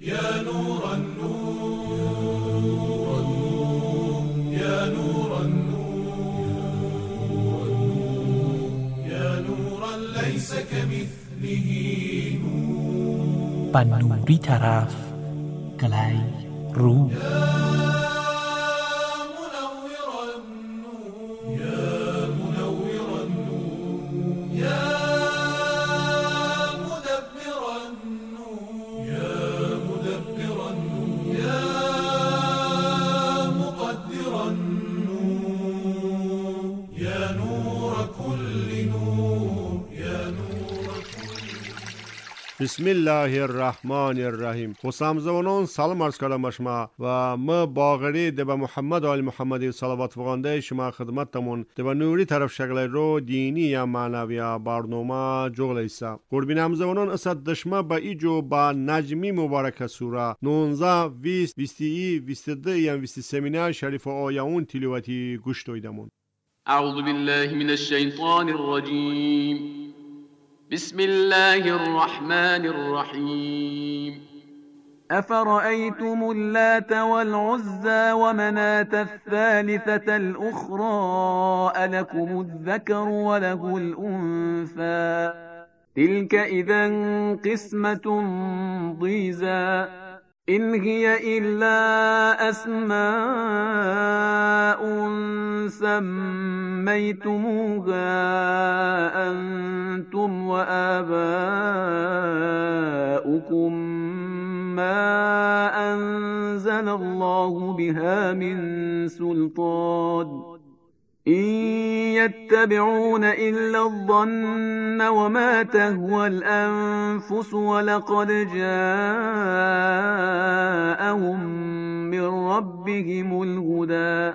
يا نور النور يا نور النور يا نورا ليس كمثله نور ปันนูริทาราฟไกลรู้ Bismillahirrahmanirrahim. Xusamzavonон салом арз кардам ба шумо ва мо боғирӣ деба Муҳаммад оли Муҳаммади салават вағондаи шумо хидматтамон деба нури тараф шаглайро дини я маънавия барнома ҷуғлайса. Қурбинамзавонон асад дашма ба иҷо ба наҷми мубарака сура 19 20 21 22 ям 23 шарифа ояун тиловати гӯш доидамон. أعوذ بالله من الشيطان الرجيم بسم الله الرحمن الرحيم أفرأيتم اللات والعزى ومناة الثالثة الأخرى ألكم الذكر وله الأنثى تلك إذا قسمة ضيزى إن هي إلا أسماء سميتموها أنتم وآباؤكم ما أنزل الله بها من سلطان إن يتبعون إلا الظن وما تهوى الأنفس ولقد جاءهم من ربهم الهدى.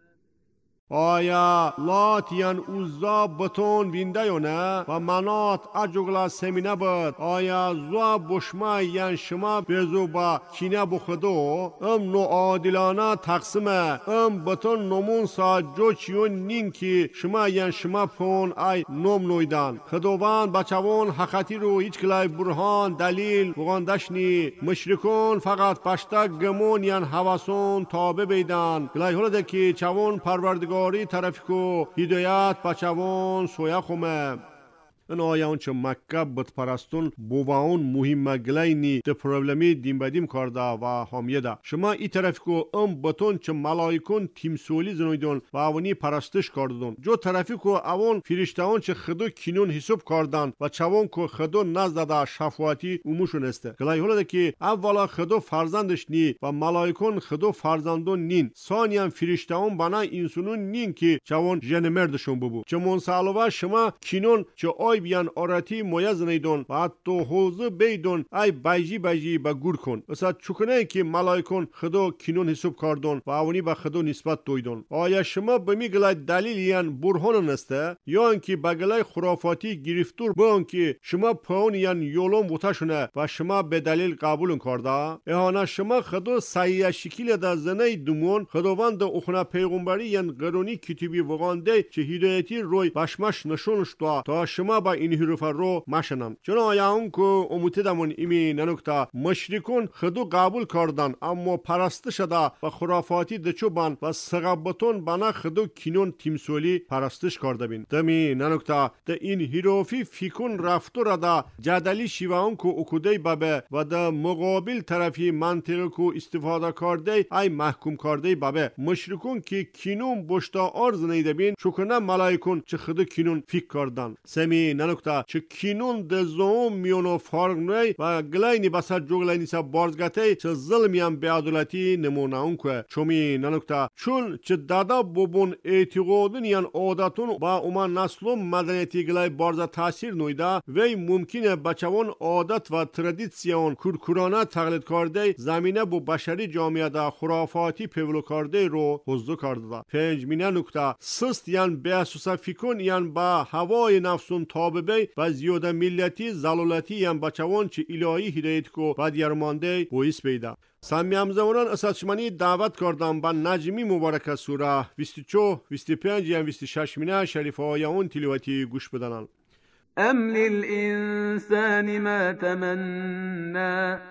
آیا لات یان اوزا بتون بینده یا نه و منات اجوگلا سمینه بود آیا زوا بشما یان شما بزو با کینه بخدو نو عادلانه تقسیمه بتون نمون سا جو چیون نین که شما یان شما پون ای نوم نویدن خدوان بچوان حقیقتی رو هیچ کلای برهان دلیل بغاندشنی مشرکون فقط پشتا گمون یان حواسون تابه بیدن کلای هلده که چوان پروردگار طرفی کو هدایت بچوان سویا خومه این آیان چه مکه بت پرستون بوواون مهم گلینی ده پروبلمی دیم بدیم کرده و حامیه ده شما ای طرفی کو بتون چه ملائکون تیمسولی زنویدون و اوانی پرستش کردون جو طرفی کو اوان فرشتهان چه خدو کینون حساب کردن و چوان کو خدو نزد ده شفاعتی اوموشون است گلای هوله که اولا خدو فرزندش نی و ملائکون خدو فرزندون نین ثانیا فرشتهان بنا انسانون نین که چوان جن مردشون ببو چه منسالوا شما کینون چه بیان آراتی مویز نیدون و حتی حوزه بیدون ای بیجی با گور کن اصلا چکنه که ملائکون خدا کینون حساب کردون و اونی با خدا نسبت دویدون آیا شما بمی گلای دلیل یان برهان نسته یا انکی با گلای خرافاتی گرفتور با انکی شما پاون یان یولون وطاشونه و شما به دلیل قبول کرده احانا شما خدا صحیح شکل ده زنه دومون خداوند اخنا پیغمبری یان قرونی کتبی وغانده چه هدایتی روی بشمش نشونشتوا تا شما با این حروف رو مشنن چون آیاون که امتدمون ایمی ننکتا مشرکون خدو قبول کردن اما پرسته شده و خرافاتی دچوبان و سقبتون بنا خدو کینون تیمسولی پرستش کرده بین دمی ننکتا ده این حروفی فیکون رفتو را ده جدلی شیوان که اکوده بابه و ده مقابل طرفی منطقه که استفاده کرده ای محکوم کرده بابه مشرکون که کینون بشتا آرز نیده بین چکنه ملائکون چه خدو کینون فیک کردن سمی ننکتا چه کینون ده زوم میونو فرق نوی و گلاینی بسر جوگلاینی سا بارزگته چه ظلمیم بیعدالتی نمونه اون که چومی ننکتا چون چه دادا بوبون اعتقادون یان عادتون با اوما نسلوم مدنیتی گلای بارزا تاثیر نویده وی ممکنه بچوان عادت و تردیسیون کرکرانه تقلید کرده زمینه بو بشری جامعه ده خرافاتی پیولو کرده رو حضو کرده ده پنجمینه نکتا سست یان بیاسوسا فیکون یان با هوای نفسون تاببه و زیاده ملتی زلالتی هم بچوان چه الهی هدایت کو بعد یرمانده بویس بیده سمیم زمانان اساتشمانی دعوت کردم با نجمی مبارک سوره 24 25 یا 26 مینه شریف آیون تلاوتی گوش بدنن ام للإنسان ما تمنى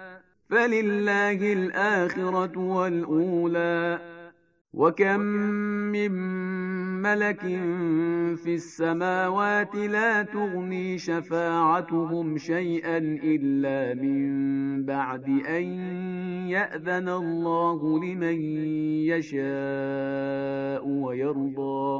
فلله الآخرة والأولى وكم من ملك في السماوات لا تغني شفاعتهم شيئا إلا من بعد أن يأذن الله لمن يشاء ويرضى.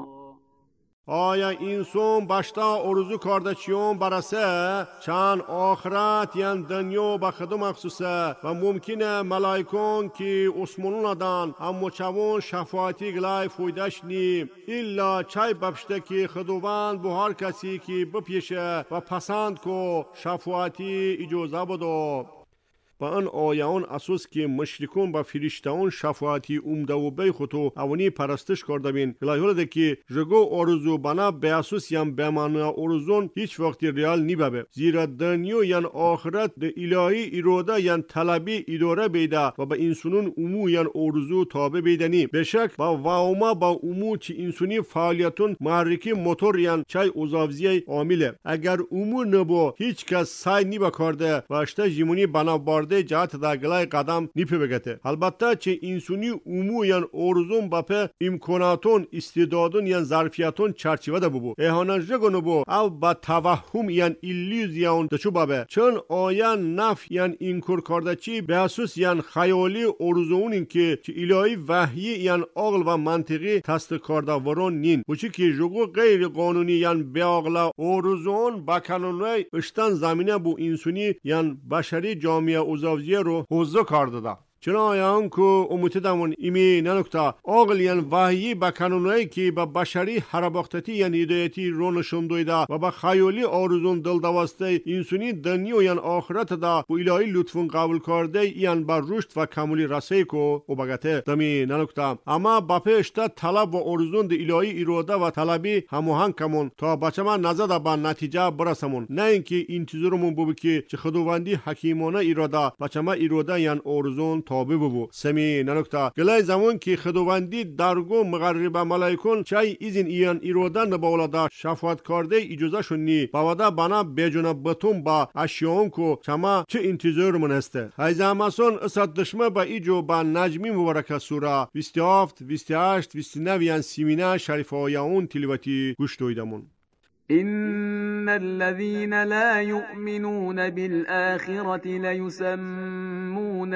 آیا این سوم باشتا ارزو کاردچیون برسه چند آخرت یان دنیا به خود مخصوصه و ممکنه ملائکون که اسمونون دان هم چوون شفاعتی گلای فویدش نیم ایلا چای ببشته که خدووند به هر کسی که بپیشه و پسند کو شفاعتی اجازه بدو. با آن آیان اساس که مشرکون با فرشتهان شفاعتی اومده و بی خودو اونی پرستش کرده بین الهی هلده که جگو آرزو بنا به اساس یم به معنی آرزون هیچ وقتی ریال نی ببه زیرا دنیا یان آخرت ده الهی اراده یان طلبی اداره بیده و به انسانون امو یان آرزو تابع بیدنی بشک با واوما با امو چی انسانی فعالیتون محرکی موتور یان چای اوزاوزی عامله اگر امو نبو هیچ کس سعی نی بکرده و اشته جیمونی بنا بار جهت در گلای قدم نیپه بگته البته چه انسانی امو یان ارزون باپه امکاناتون استعدادون یان ظرفیتون چرچیوه ده بو اهانه جگونو بو او با توهم یان ایلیوزیون دچو بابه چون آیان نف یان اینکور کرده چی به اساس یان خیالی ارزون این که چه الهی وحی یان عقل و منطقی تست کرده ورون نین بچی که جگو غیر قانونی یان به عقل ارزون با قانونی اشتن زمینه بو انسانی یان بشری جامعه اوزاوزیه رو حوزه کار داده چرا آیان که امتدامون ایمی ننکتا عقل یان وحی با قانونایی که با بشری حرباختتی یان هدایتی رو نشون دویده و با خیالی آرزون دل دواسته انسانی دنیا یان آخرت دا با الهی لطفون قبول کرده یان با رشد و کمالی رسایی که او بگته دمی ننکتا اما با پیشتا طلب و آرزون ده الهی اراده و طلبی هموهنگ کمون تا بچه ما نزده با نتیجه برسمون نه اینکه انتظارمون بو که چه خداوندی حکیمانه اراده بچه ما اراده یان آرزون تابع بو سمی ننکتا گلای زمان که خداوندی درگو مغرب ملائکون چای ایزین ایان ایرودن با اولادا شفاعت کرده اجازه شونی باودا بنا بجونه بتون با اشیاون کو چما چه انتظار من هسته هایزاماسون اسات دشمه با ایجو با نجمی مبارکه سوره 27 28 29 یان سیمینه شریف آیاون تلاوتی گوش دویدمون إن الذين لا يؤمنون بالآخرة ليسمون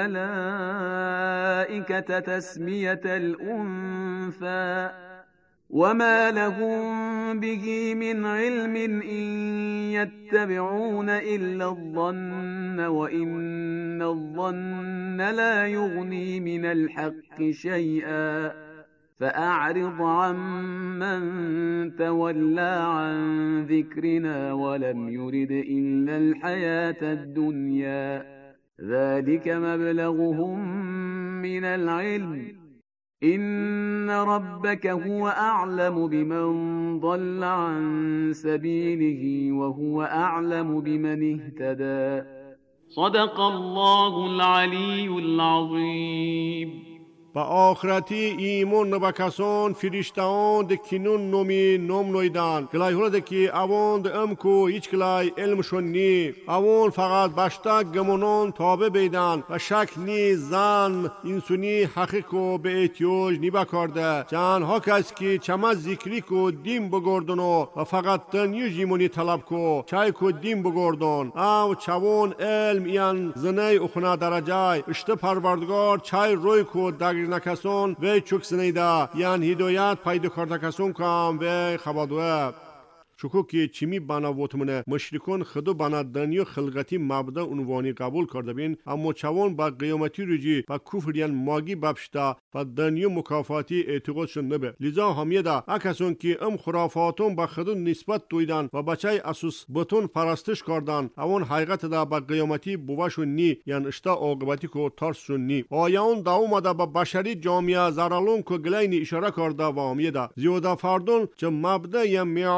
الملائكة تسمية الأنثى وما لهم به من علم إن يتبعون إلا الظن وإن الظن لا يغني من الحق شيئا فأعرض عمن تولى عن ذكرنا ولم يرد إلا الحياة الدنيا ذلك مبلغهم من العلم إن ربك هو أعلم بمن ضل عن سبيله وهو أعلم بمن اهتدى صدق الله العلي العظيم با آخرتی ایمون نبا کسان فرشتهان ده کنون نومی نوم نویدن گلای هلده که اوان ده امکو هیچ گلای علمشون نی اوان فقط بشتا گمونان تابه بیدن و شک نی زن انسونی حقیقو به احتیاج نی بکارده جان ها کس که چما ذکری کو دیم بگردن و فقط دنیو جیمونی طلب کو چای کو دیم بگردن او چوان علم یان زنی اخنا درجای اشته پروردگار چای روی کو نکسون و چوک سنیده یان هدایت پیدا کرده کسون کام و خبادوه چوکو که چیمی بنا وطمنه مشرکون خدو بنا دنیا خلقتی مبدا عنوانی قبول کرده بین اما چوان با قیامتی رجی با کفر یان ماگی ببشتا با دنیا مکافاتی اعتقادشون نبه لذا همیده اکسون که ام خرافاتون با خدو نسبت دویدن و بچای اسوس بتون پرستش کردن اون حقیقت دا با قیامتی بواشون نی یان اشتا عاقبتی کو ترسشون نی آیان دا اومده با بشری جامعه زرالون کو گلین اشاره کرده و همیده زیاده فردون چه مبدا یا میعادی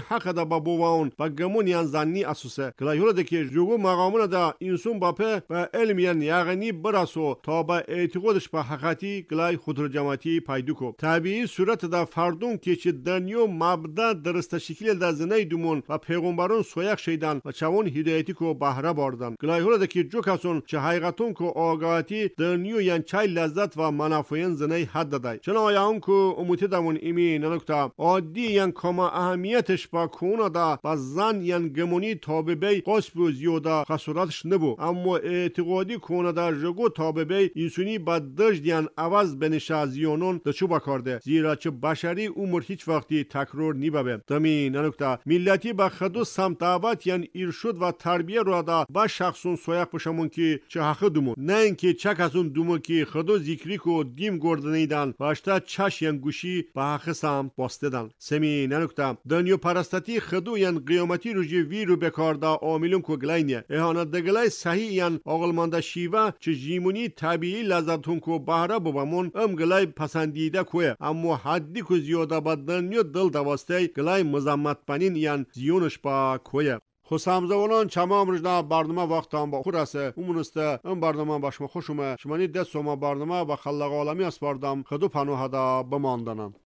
حق دا با بوان با گمون یان زنی اساسه گلای هول دکی جوگو مقامون دا انسان باپه با علم یعنی براسو تا با اعتقادش با حقیقتی گلای خود جماعتی پایدو کو طبیعی صورت دا فردون که چه دنیو مبدا درست شکل دا زنای دومون و پیغمبرون سویق شیدن و چون هدایتی کو بهره باردن گلای هول دکی جو کسون چه حقیقتون کو آگاهی دنیو یان چای لذت و منافعین زنای حد دادای چون آیاون کو اموتی دمون ایمی ننکتا عادی یان کما اهمیتش با کونا دا با زن یان گمونی تاببی قصب و زیودا خسارتش نبو اما اعتقادی کونا دا جگو تاببی انسونی با دجد یان عوض بنشا زیونون دچو بکارده زیرا چه بشری عمر هیچ وقتی تکرار نیبه دمی ننکتا ملتی با خدو سمتاوت یان ارشد و تربیه رو دا با شخصون سویق بشمون که چه حق دومون نه اینکه چه کسون دومون که خدو ذکری کو دیم گردنیدن و اشتا چش یان گوشی با حق سم باستدن سمی ننکتا دنیو پرستتی خدو یان قیامتی رو جی وی رو بکار دا عاملون کو گلاینه اهانت دگلای صحیح یان عقلمنده شیوه چه جیمونی طبیعی لذتون کو بهره بومون ام گلای پسندیده کوه اما حدی کو زیاده با دنیو دل دواسته گلای مزمت پنین یان زیونش با کوه خسامزولان چمام رجنا برنامه وقتان با خور است امونسته ام برنامه باشما خوشومه شمانی دست سوما برنامه و خلق عالمی اسپاردم خدو پنوه دا بماندنم